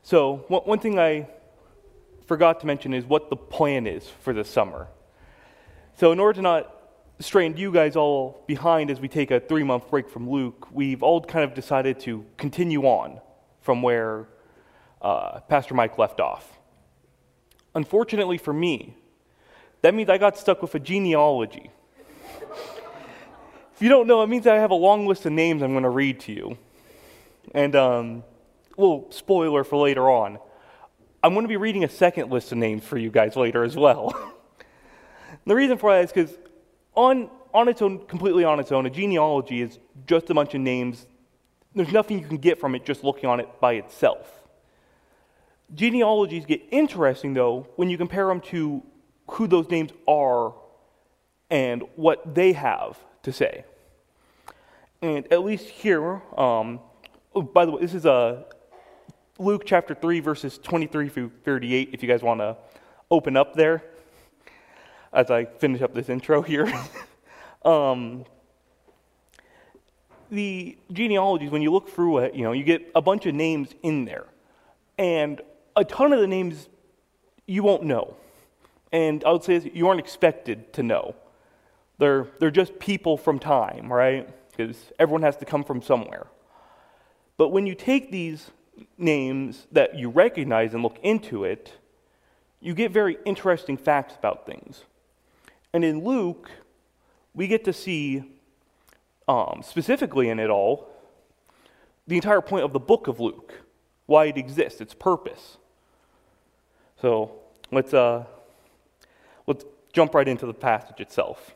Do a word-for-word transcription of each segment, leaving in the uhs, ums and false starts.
So one, one thing I forgot to mention is what the plan is for this summer. So in order to not strain you guys all behind as we take a three-month break from Luke, we've all kind of decided to continue on from where uh, Pastor Mike left off. Unfortunately for me, that means I got stuck with a genealogy. If you don't know, it means I have a long list of names I'm going to read to you. And um, a little spoiler for later on, I'm going to be reading a second list of names for you guys later as well. The reason for that is because on, on its own, completely on its own, a genealogy is just a bunch of names. There's nothing you can get from it just looking on it by itself. Genealogies get interesting, though, when you compare them to who those names are and what they have to say. And at least here, um, oh, by the way, this is a Luke chapter three, verses twenty-three through thirty-eight, if you guys want to open up there as I finish up this intro here. um, the genealogies, when you look through it, you know, you get a bunch of names in there. And a ton of the names you won't know. And I would say you aren't expected to know. They're, they're just people from time, right? Because everyone has to come from somewhere. But when you take these names that you recognize and look into it, you get very interesting facts about things. And in Luke, we get to see, um, specifically in it all, the entire point of the book of Luke, why it exists, its purpose. So let's uh, let's jump right into the passage itself.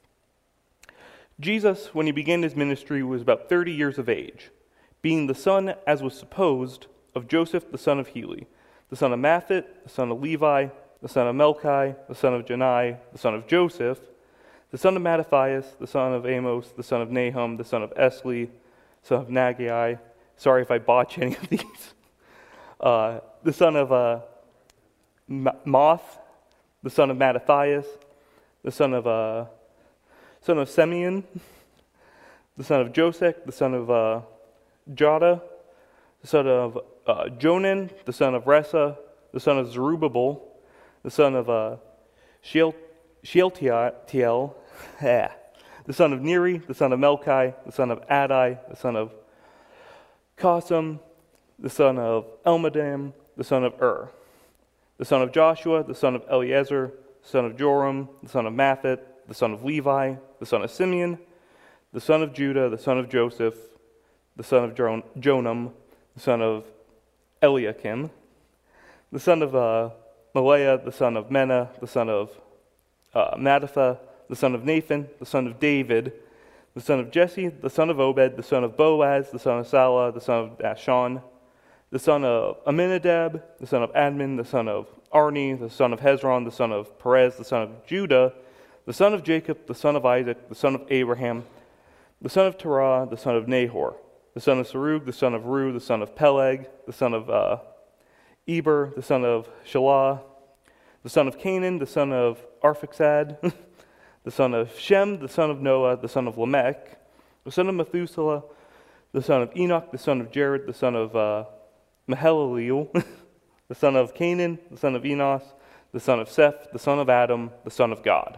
Jesus, when he began his ministry, was about thirty years of age, being the son, as was supposed, of Joseph the son of Heli, the son of Matthat, the son of Levi, the son of Melchi, the son of Janai, the son of Joseph, the son of Mattathias, the son of Amos, the son of Nahum, the son of Esli, son of Nagai. Sorry if I botch any of these. Uh, the son of uh, Moth, the son of Mattathias, the son of uh, son of Simeon, the son of Josech, the son of uh, Joda, the son of uh, Jonan, the son of Ressa, the son of Zerubbabel, the son of uh, Sheal- Shealtiel, the son of Neri, the son of Melchi, the son of Adai, the son of Cosam, the son of Elmadam, the son of Ur, the son of Joshua, the son of Eliezer, the son of Joram, the son of Matthat, the son of Levi, the son of Simeon, the son of Judah, the son of Joseph, the son of Jon- Jonam, the son of Eliakim, the son of uh, Malaiah, the son of Menah, the son of uh, Mattatha, the son of Nathan, the son of David, the son of Jesse, the son of Obed, the son of Boaz, the son of Salah, the son of Dashon, the son of Aminadab, the son of Admin, the son of Arni, the son of Hezron, the son of Perez, the son of Judah, the son of Jacob, the son of Isaac, the son of Abraham, the son of Terah, the son of Nahor, the son of Serug, the son of Ru, the son of Peleg, the son of uh, Eber, the son of Shelah, the son of Canaan, the son of Arphaxad, the son of Shem, the son of Noah, the son of Lamech, the son of Methuselah, the son of Enoch, the son of Jared, the son of uh, Mahalaleel, the son of Canaan, the son of Enos, the son of Seth, the son of Adam, the son of God.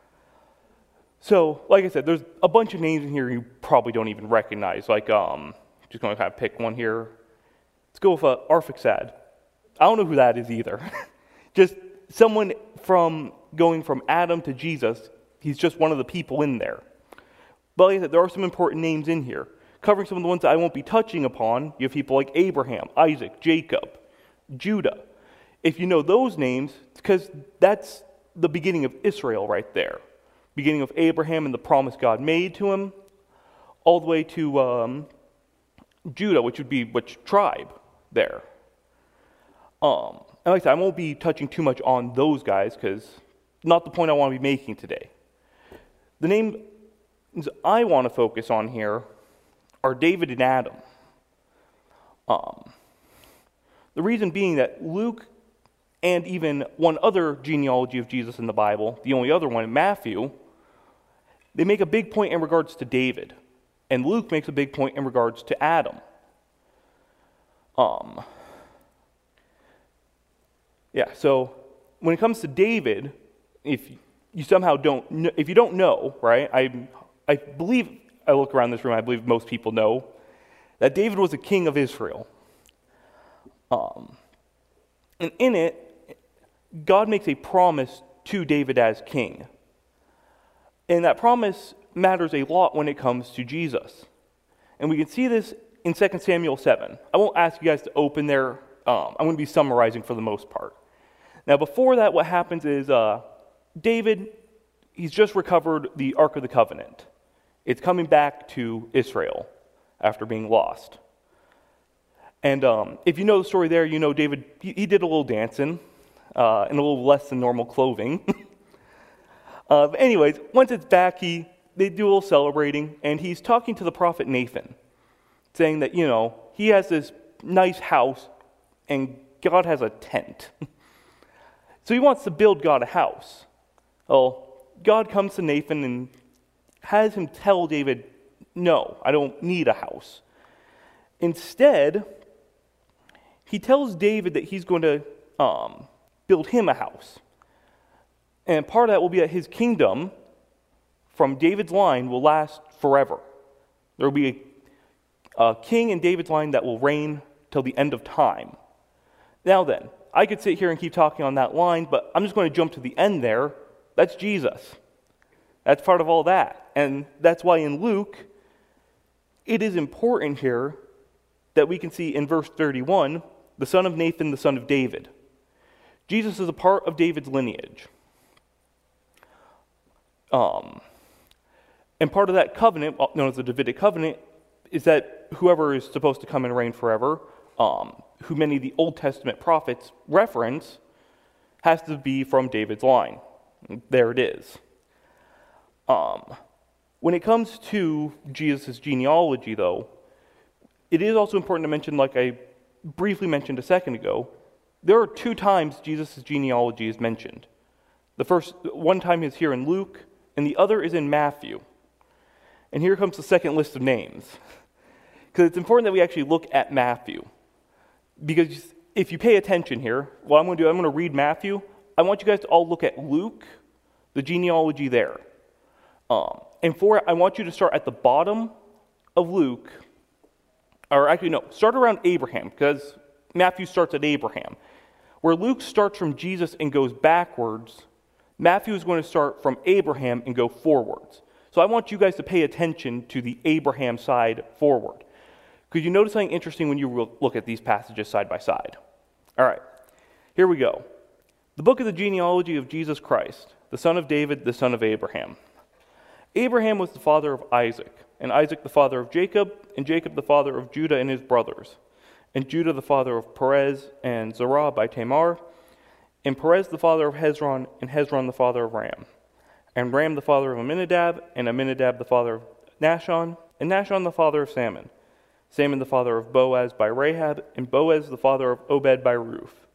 So, like I said, there's a bunch of names in here you probably don't even recognize. Like, um, just going to kind of pick one here. Let's go with uh, Arphaxad. I don't know who that is either. Just someone from going from Adam to Jesus. He's just one of the people in there. But like I said, there are some important names in here. Covering some of the ones that I won't be touching upon, you have people like Abraham, Isaac, Jacob, Judah. If you know those names, because that's the beginning of Israel right there. Beginning of Abraham and the promise God made to him, all the way to um, Judah, which would be which tribe there. Um, and like I said, I won't be touching too much on those guys because not the point I want to be making today. The names I want to focus on here are David and Adam. Um, the reason being that Luke and even one other genealogy of Jesus in the Bible, the only other one in Matthew, they make a big point in regards to David. And Luke makes a big point in regards to Adam. Um, Yeah, so when it comes to David, if you somehow don't know, if you don't know, right, I, I believe, I look around this room, I believe most people know, that David was a king of Israel. Um, and in it, God makes a promise to David as king. And that promise matters a lot when it comes to Jesus. And we can see this in Second Samuel seven. I won't ask you guys to open there. Um, I'm going to be summarizing for the most part. Now, before that, what happens is uh, David, he's just recovered the Ark of the Covenant. It's coming back to Israel after being lost. And um, if you know the story there, you know David, he, he did a little dancing uh, in a little less than normal clothing. uh, but anyways, once it's back, he they do a little celebrating, and he's talking to the prophet Nathan, saying that, you know, he has this nice house, and God has a tent. So he wants to build God a house. Well, God comes to Nathan and has him tell David, no, I don't need a house. Instead, he tells David that he's going to um, build him a house. And part of that will be that his kingdom from David's line will last forever. There will be a, a king in David's line that will reign till the end of time. Now then, I could sit here and keep talking on that line, but I'm just going to jump to the end there. That's Jesus. That's part of all that. And that's why in Luke, it is important here that we can see in verse thirty-one, the son of Nathan, the son of David. Jesus is a part of David's lineage. Um, and part of that covenant, known as the Davidic covenant, is that whoever is supposed to come and reign forever, um, who many of the Old Testament prophets reference, has to be from David's line. There it is. Um, when it comes to Jesus' genealogy, though, it is also important to mention, like I briefly mentioned a second ago, there are two times Jesus' genealogy is mentioned. The first, one time is here in Luke, and the other is in Matthew. And here comes the second list of names. Because it's important that we actually look at Matthew. Because if you pay attention here, what I'm going to do, I'm going to read Matthew. I want you guys to all look at Luke, the genealogy there. Um, and for it, I want you to start at the bottom of Luke, or actually, no, start around Abraham, because Matthew starts at Abraham. Where Luke starts from Jesus and goes backwards, Matthew is going to start from Abraham and go forwards. So I want you guys to pay attention to the Abraham side forward. Because you notice something interesting when you look at these passages side by side. All right, here we go. The book of the genealogy of Jesus Christ, the son of David, the son of Abraham. Abraham was the father of Isaac, and Isaac the father of Jacob, and Jacob the father of Judah and his brothers, and Judah the father of Perez and Zerah by Tamar, and Perez the father of Hezron, and Hezron the father of Ram, and Ram the father of Amminadab, and Amminadab the father of Nahshon, and Nahshon the father of Salmon, Salmon the father of Boaz by Rahab, and Boaz the father of Obed by Ruth,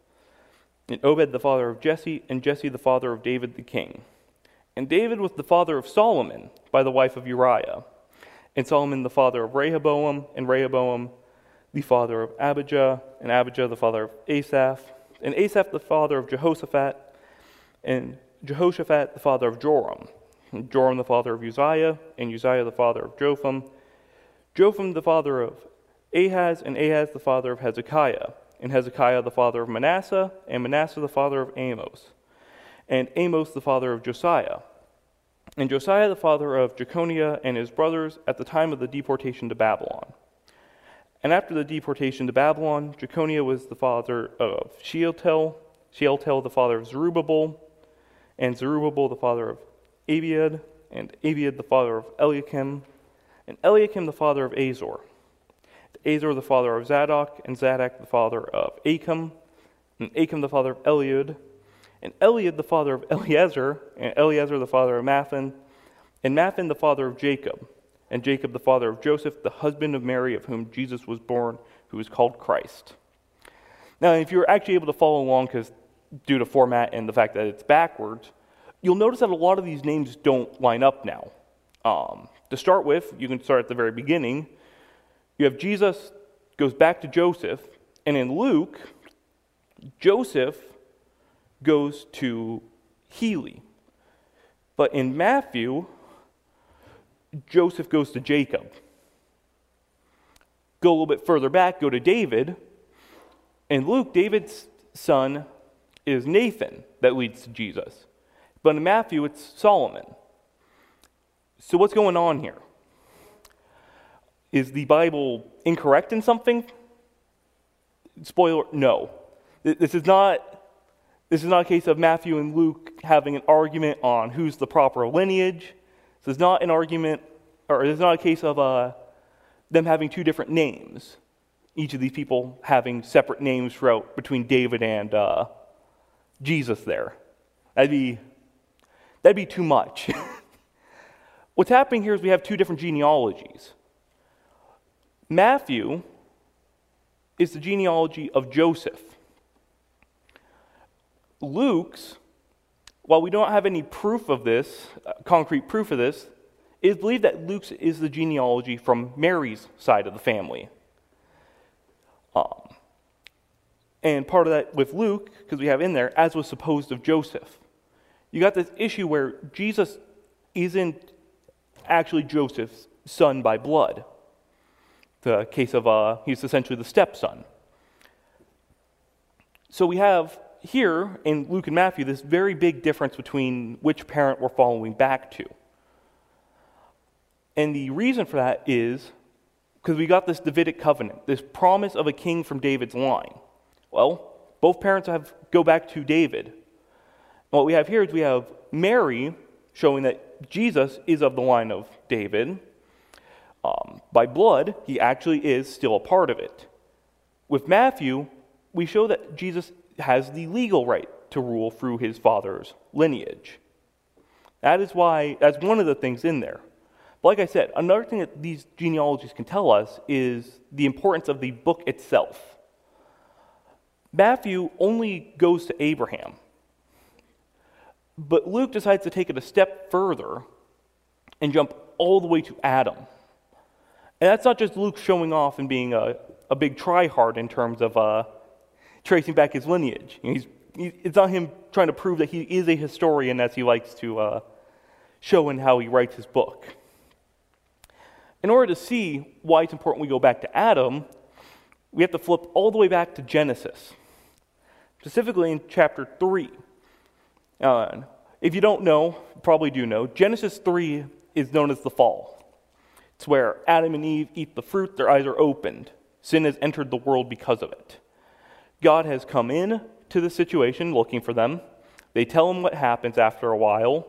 and Obed the father of Jesse, and Jesse the father of David the king. And David was the father of Solomon by the wife of Uriah, and Solomon the father of Rehoboam, and Rehoboam the father of Abijah, and Abijah the father of Asaph, and Asaph the father of Jehoshaphat, and Jehoshaphat the father of Joram, and Joram the father of Uzziah, and Uzziah the father of Jotham, Jotham the father of Ahaz, and Ahaz the father of Hezekiah, and Hezekiah the father of Manasseh, and Manasseh the father of Amos, and Amos the father of Josiah, and Josiah the father of Jeconiah and his brothers at the time of the deportation to Babylon. And after the deportation to Babylon, Jeconiah was the father of Shealtiel, Shealtiel the father of Zerubbabel, and Zerubbabel the father of Abiad, and Abiad the father of Eliakim, and Eliakim the father of Azor, and Azor the father of Zadok, and Zadok the father of Achim, and Achim the father of Eliud, and Eliud the father of Eleazar, and Eleazar the father of Mathan, and Mathan the father of Jacob, and Jacob the father of Joseph, the husband of Mary, of whom Jesus was born, who is called Christ. Now, if you're actually able to follow along, because due to format and the fact that it's backwards, you'll notice that a lot of these names don't line up now. Um, to start with, you can start at the very beginning. You have Jesus goes back to Joseph, and in Luke, Joseph goes to Heli. But in Matthew, Joseph goes to Jacob. Go a little bit further back, go to David. In Luke, David's son is Nathan that leads to Jesus. But in Matthew, it's Solomon. So what's going on here? Is the Bible incorrect in something? Spoiler, no. This is not, this is not a case of Matthew and Luke having an argument on who's the proper lineage. This is not an argument, or this is not a case of uh, them having two different names. Each of these people having separate names throughout between David and uh, Jesus there. That'd be, that'd be too much. What's happening here is we have two different genealogies. Matthew is the genealogy of Joseph. Luke's, while we don't have any proof of this, uh, concrete proof of this, it is believed that Luke's is the genealogy from Mary's side of the family. Um, and part of that with Luke, because we have in there, as was supposed of Joseph. You got this issue where Jesus isn't actually Joseph's son by blood. The case of, uh, he's essentially the stepson. So we have here in Luke and Matthew this very big difference between which parent we're following back to. And the reason for that is because we got this Davidic covenant, this promise of a king from David's line. Well, both parents have go back to David. And what we have here is we have Mary showing that Jesus is of the line of David. Um, by blood, he actually is still a part of it. With Matthew, we show that Jesus has the legal right to rule through his father's lineage. That is why, that's one of the things in there. But like I said, another thing that these genealogies can tell us is the importance of the book itself. Matthew only goes to Abraham. But Luke decides to take it a step further and jump all the way to Adam. And that's not just Luke showing off and being a, a big try-hard in terms of uh, tracing back his lineage. You know, he's, he, it's not him trying to prove that he is a historian as he likes to uh, show in how he writes his book. In order to see why it's important we go back to Adam, we have to flip all the way back to Genesis, specifically in chapter three. Uh, if you don't know, you probably do know, Genesis three is known as the fall. It's where Adam and Eve eat the fruit, their eyes are opened. Sin has entered the world because of it. God has come in to the situation looking for them. They tell him what happens after a while.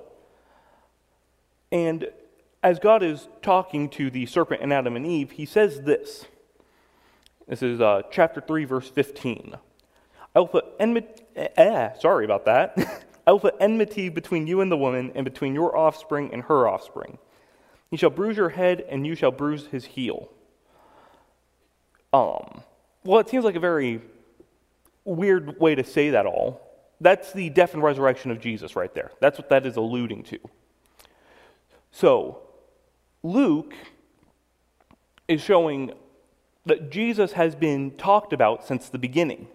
And as God is talking to the serpent and Adam and Eve, he says this. This is uh, chapter three, verse fifteen. I will put enmity, eh, sorry about that. I will put enmity between you and the woman, and between your offspring and her offspring. He shall bruise your head, and you shall bruise his heel. Um, well, it seems like a very weird way to say that all. That's the death and resurrection of Jesus right there. That's what that is alluding to. So, Luke is showing that Jesus has been talked about since the beginning.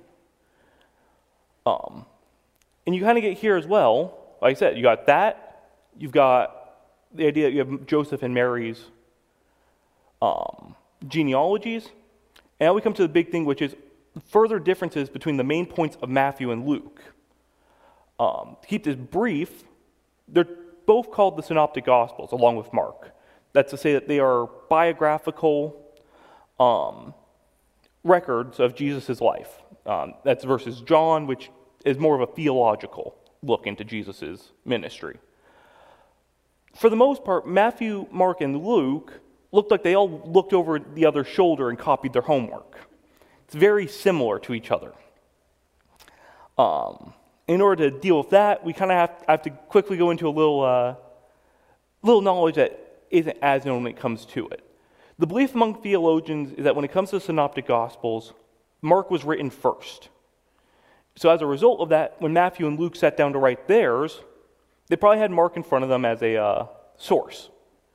Um, and you kind of get here as well, like I said, you got that, you've got the idea that you have Joseph and Mary's um, genealogies, and now we come to the big thing, which is further differences between the main points of Matthew and Luke. Um, to keep this brief, they're both called the Synoptic Gospels, along with Mark. That's to say that they are biographical um, records of Jesus' life. Um, that's versus John, which is more of a theological look into Jesus' ministry. For the most part, Matthew, Mark, and Luke looked like they all looked over the other's shoulder and copied their homework. It's very similar to each other. Um, in order to deal with that, we kind of have, have to quickly go into a little, uh, little knowledge that isn't as known when it comes to it. The belief among theologians is that when it comes to the Synoptic Gospels, Mark was written first. So as a result of that, when Matthew and Luke sat down to write theirs, they probably had Mark in front of them as a uh, source.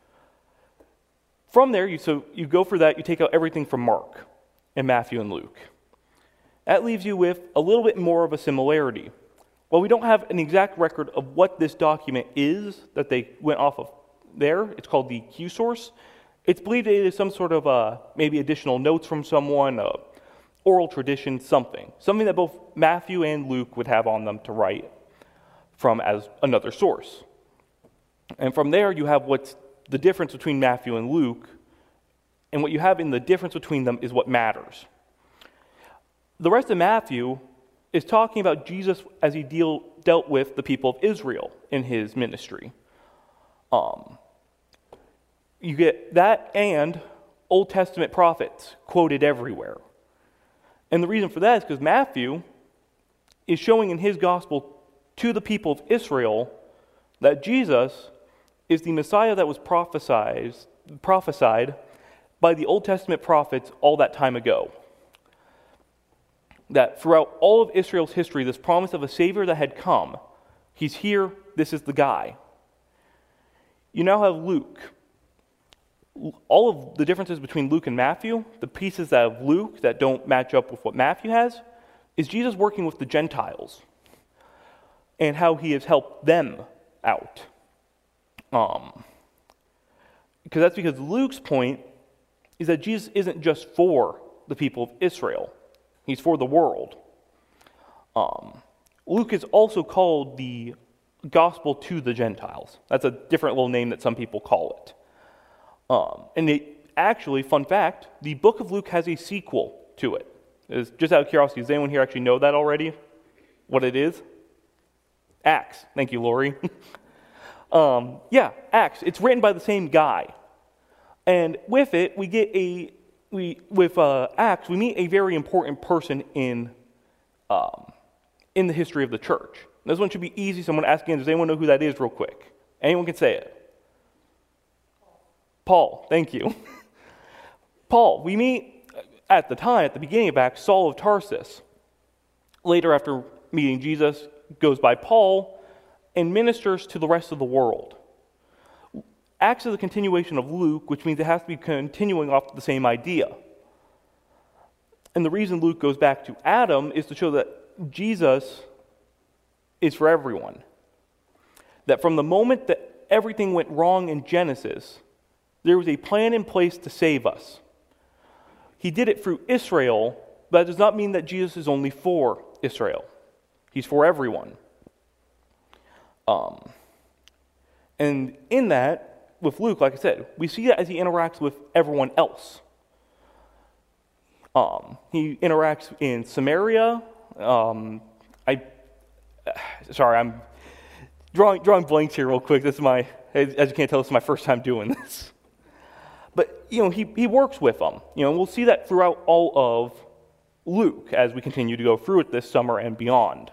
From there, you, so you go for that, you take out everything from Mark and Matthew and Luke. That leaves you with a little bit more of a similarity. while we don't have an exact record of what this document is that they went off of there, it's called the Q source. It's believed it is some sort of uh, maybe additional notes from someone, uh, oral tradition, something. Something that both Matthew and Luke would have on them to write from as another source. And from there you have what's the difference between Matthew and Luke, and what you have in the difference between them is what matters. The rest of Matthew is talking about Jesus as he deal, dealt with the people of Israel in his ministry. Um, you get that and Old Testament prophets quoted everywhere. And the reason for that is because Matthew is showing in his gospel to the people of Israel that Jesus is the Messiah that was prophesied, prophesied by the Old Testament prophets all that time ago. That throughout all of Israel's history, this promise of a Savior that had come, he's here, this is the guy. You now have Luke. All of the differences between Luke and Matthew, the pieces that of Luke that don't match up with what Matthew has, is Jesus working with the Gentiles and how he has helped them out. Um, because that's because Luke's point is that Jesus isn't just for the people of Israel. He's for the world. Um, Luke is also called the gospel to the Gentiles. That's a different little name that some people call it. Um, and it actually, fun fact, the book of Luke has a sequel to it. It's just out of curiosity, does anyone here actually know that already? What it is? Acts. Thank you, Lori. um, yeah, Acts. It's written by the same guy. And with it, we get a We, with uh, Acts, we meet a very important person in um, in the history of the church. This one should be easy. Someone asking, does anyone know who that is real quick? Anyone can say it. Paul, thank you. Paul, we meet at the time, at the beginning of Acts, Saul of Tarsus. Later, after meeting Jesus, goes by Paul and ministers to the rest of the world. Acts is a continuation of Luke, which means it has to be continuing off the same idea. And the reason Luke goes back to Adam is to show that Jesus is for everyone. That from the moment that everything went wrong in Genesis, there was a plan in place to save us. He did it through Israel, but that does not mean that Jesus is only for Israel. He's for everyone. Um, and in that, with Luke, like I said, we see that as he interacts with everyone else. Um, he interacts in Samaria. Um, I, sorry, I'm drawing drawing blanks here real quick. This is my, as you can't tell, this is my first time doing this. But you know, he he works with them. You know, and we'll see that throughout all of Luke as we continue to go through it this summer and beyond.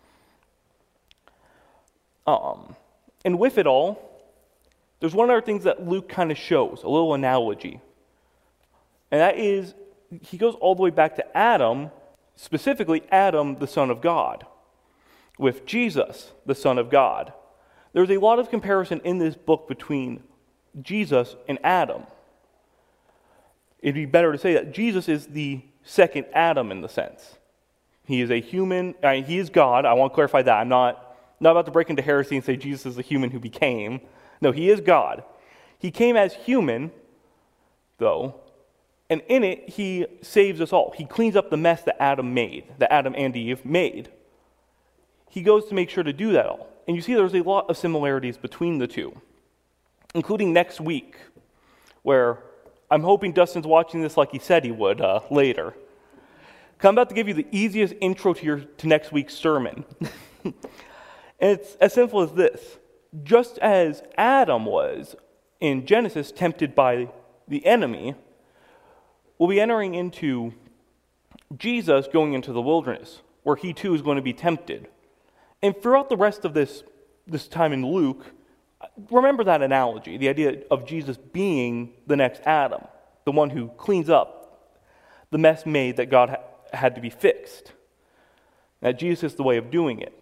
Um, and with it all, there's one other thing that Luke kind of shows, a little analogy. And that is, he goes all the way back to Adam, specifically Adam, the Son of God, with Jesus, the Son of God. There's a lot of comparison in this book between Jesus and Adam. It'd be better to say that Jesus is the second Adam in the sense. He is a human, uh, he is God. I want to clarify that. I'm not, not about to break into heresy and say Jesus is the human who became. No, he is God. He came as human, though, and in it, he saves us all. He cleans up the mess that Adam made, that Adam and Eve made. He goes to make sure to do that all. And you see there's a lot of similarities between the two, including next week, where I'm hoping Dustin's watching this like he said he would uh, later. I'm about to give you the easiest intro to, your, to next week's sermon. And it's as simple as this. Just as Adam was in Genesis tempted by the enemy, we'll be entering into Jesus going into the wilderness, where he too is going to be tempted. And throughout the rest of this, this time in Luke, remember that analogy, the idea of Jesus being the next Adam, the one who cleans up the mess made that God ha- had to be fixed. That Jesus is the way of doing it.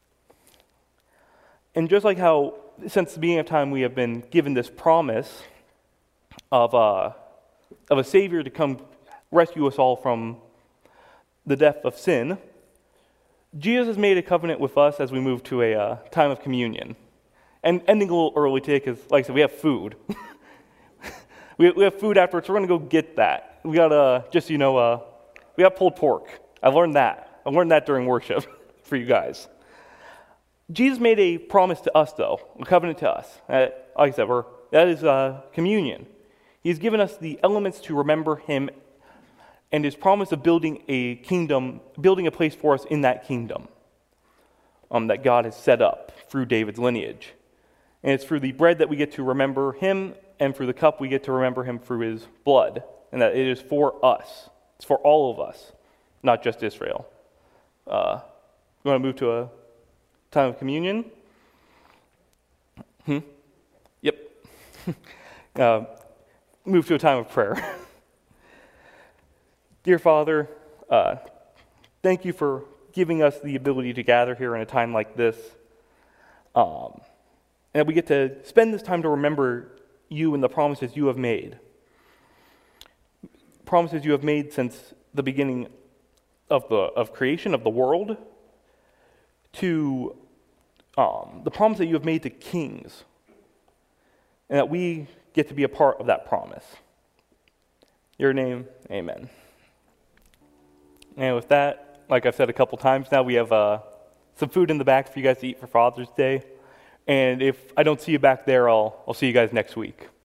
And just like how, since the beginning of time, we have been given this promise of a, of a Savior to come rescue us all from the death of sin, Jesus has made a covenant with us as we move to a uh, time of communion. And ending a little early today because, like I said, we have food. we, we have food afterwards, so we're going to go get that. We got, uh, just so you know, uh, we got pulled pork. I learned that. I learned that during worship for you guys. Jesus made a promise to us, though, a covenant to us. Uh, like I said, we're, that is uh, communion. He's given us the elements to remember him and his promise of building a kingdom, building a place for us in that kingdom um, that God has set up through David's lineage. And it's through the bread that we get to remember him, and through the cup we get to remember him through his blood, and that it is for us. It's for all of us, not just Israel. Uh, you want to move to a time of communion? Hmm? Yep. uh, move to a time of prayer. Dear Father, uh, thank you for giving us the ability to gather here in a time like this. Um, and we get to spend this time to remember you and the promises you have made. Promises you have made since the beginning of the of creation of the world, to um, the promise that you have made to kings, and that we get to be a part of that promise. In your name, amen. And with that, like I've said a couple times now, we have uh, some food in the back for you guys to eat for Father's Day. And if I don't see you back there, I'll, I'll see you guys next week.